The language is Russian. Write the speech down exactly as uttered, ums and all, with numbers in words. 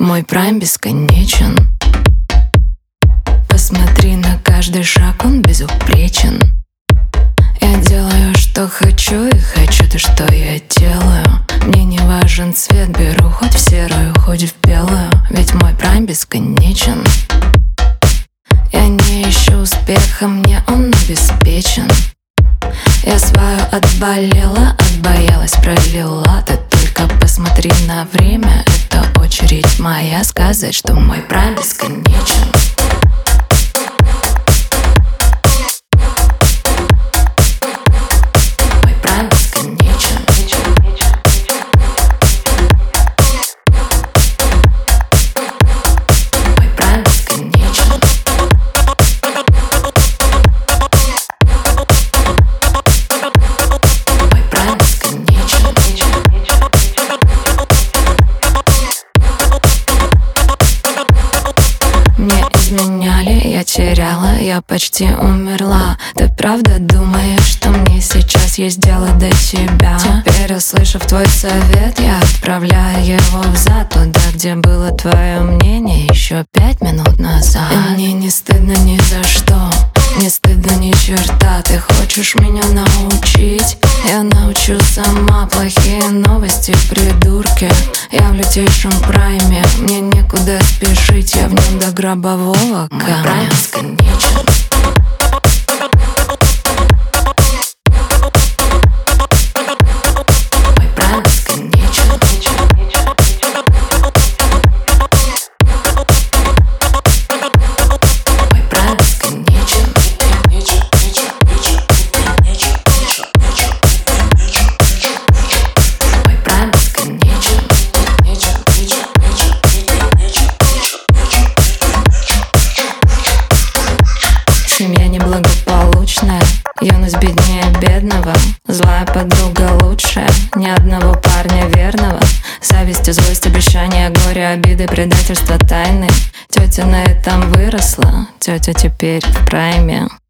Мой прайм бесконечен. Посмотри на каждый шаг, он безупречен. Я делаю, что хочу, и хочу то, что я делаю. Мне не важен цвет, беру хоть в серую, хоть в белую. Ведь мой прайм бесконечен. Я не ищу успеха, мне он обеспечен. Я свою отболела, отбоялась, пролила. Ты только посмотри на время, это очередь моя сказать, что мой прайм бесконечен. Мой прайм бесконечен. Мой прайм бесконечен. Мой прайм бесконечен. Мне изменяли, я теряла, я почти умерла. Ты правда думаешь, что мне сейчас есть дело до тебя? Теперь, услышав твой совет, я отправляю его взад, туда, где было твое мнение еще пять минут назад. И мне не стыдно ни за что, не стыдно ни черта. Ты хочешь меня научить? Я научу сама. Плохие новости, придурки. Я в лютейшем прайме, мне некуда спешить. Я в нем до гробового камня. Мой прайм бесконечен. Мой прайм бесконечен. Мой прайм бесконечен. Мой прайм бесконечен. Семья неблагополучная, юность беднее бедного. Злая подруга лучшая, ни одного парня верного. Зависть, злость, обещания, горе, обиды, предательство, тайны. Тетя на этом выросла, тетя теперь в прайме.